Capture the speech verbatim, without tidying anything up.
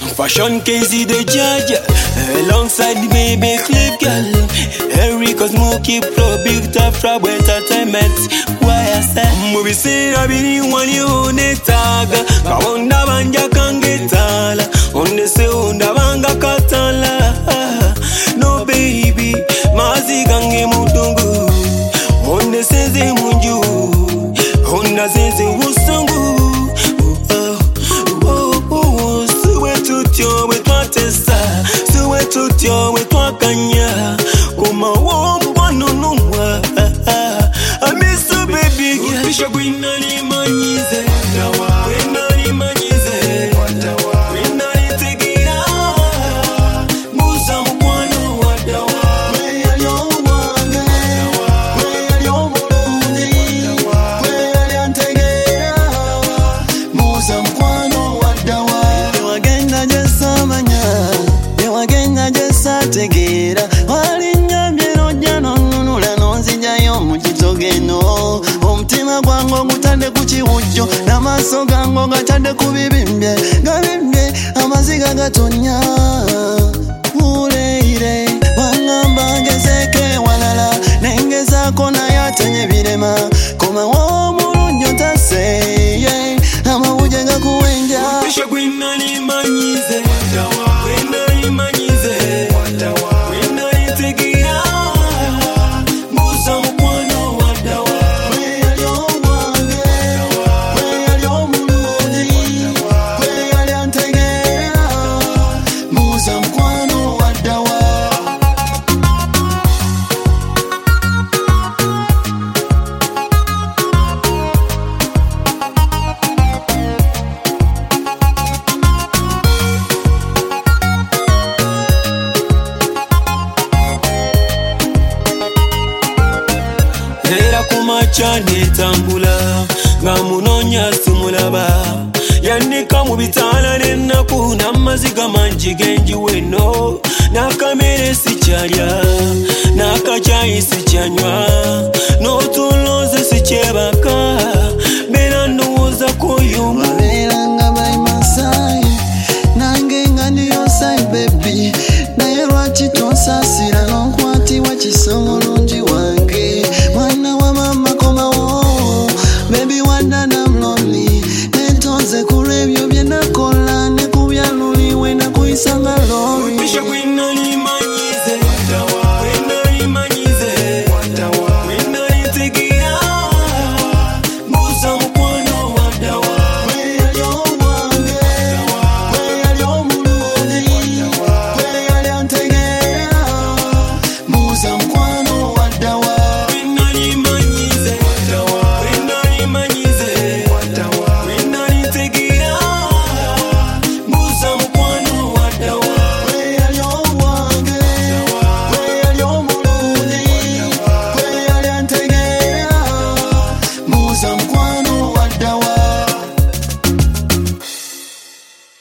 Fashion Casey the judge, alongside baby clip girl. Erica Smokey Pro, big top frab entertainment. Why I say, movie scene I be one you ne taga. Kaunda banja kangetala, on the se unda banga katala. No baby, mazi gange mutungu. On the sense munju, on the sense usungu. Tutyo wetwa testa, suwe tutyo wetwa kanya. Kuma womba nunumwa. I miss you baby. Pisha gwina ni manyize, gwina ni manyize, gwina ni tegira. Musa mkwano wadawa. Weya lyowange, weya lyomulungi, weya lyantegera. Musa mkwano wadawa. Wagenda jesa manya, wagenda jesa tegera. Walinyambye nojja nonunula nonzijayo mu kitogeno. Omutima gwange gutadde ku kiwujjo, n'amaaso gange gatadde ku bibimbye. Gabimbye amaziga gatonya. Muleire wangamba ngezeeko walala, nengezaako naye atenye birema. Komawo omulungi otaseye, amawuje gakuwenja. Pisha gwina ni manyize, gwina ni manyize, gwina ni tegira. Musa mkwano wadawa. Weya lyowange, weya lyomulungi, weya lyantegera. Musa mkwano wadawa. Era kumacha netambula, nga munonya simulaba. Yanika mu bitala n'ennaku n'amaziga mangi genji weno. N'akamere sikyalya, n'akacaayi sikyanywa.